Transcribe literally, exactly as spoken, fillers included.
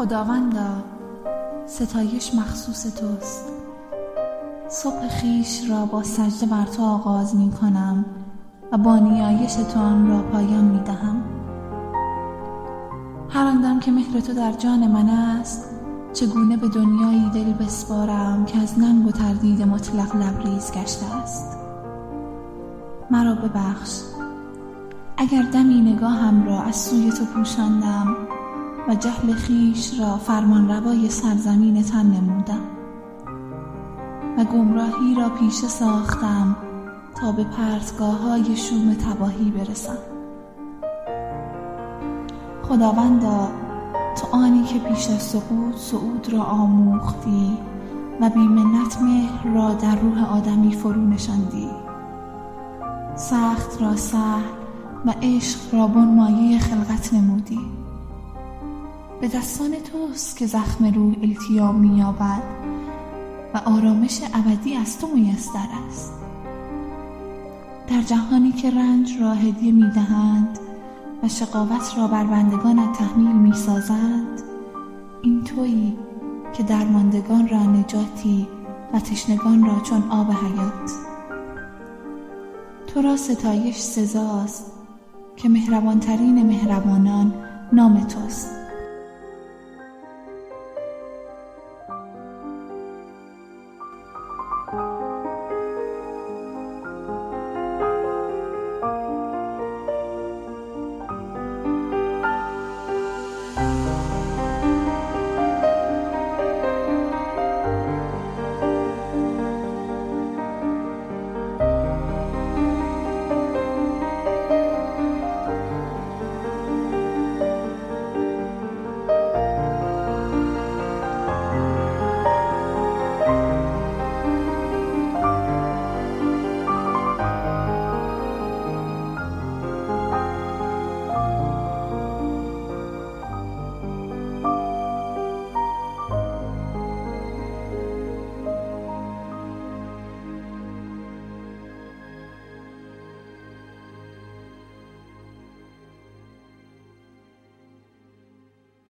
خداوندا، ستایش مخصوص توست. صبح خیش را با سجده بر تو آغاز می کنم و با نیایش تو آن را پایان می دهم. هر آندم که مهر تو در جان من است، چگونه به دنیایی دل بسپارم که از ننگ و تردید مطلق لبریز گشته است. مرا ببخش اگر دمی نگاهم را از سوی تو پوشاندم و جهل خیش را فرمان روای سرزمین تن نمودم و گمراهی را پیشه ساختم تا به پرتگاه های شوم تباهی برسم. خداوندا، تو آنی که پیش از سقوط صعود را آموختی و بی منت مهر را در روح آدمی فرو نشاندی. سخت را سهل و عشق را بنمایه خلقت نمودی. به دستان توست که زخم روح التیام می‌یابد و آرامش ابدی از تو میسر است. در جهانی که رنج را هدیه می‌دهند و شقاوت را بر بندگانت تحمیل می‌سازند، این تویی که درماندگان را نجاتی و تشنگان را چون آب حیات. تو را ستایش سزاست که مهربانترین مهربانان نام توست.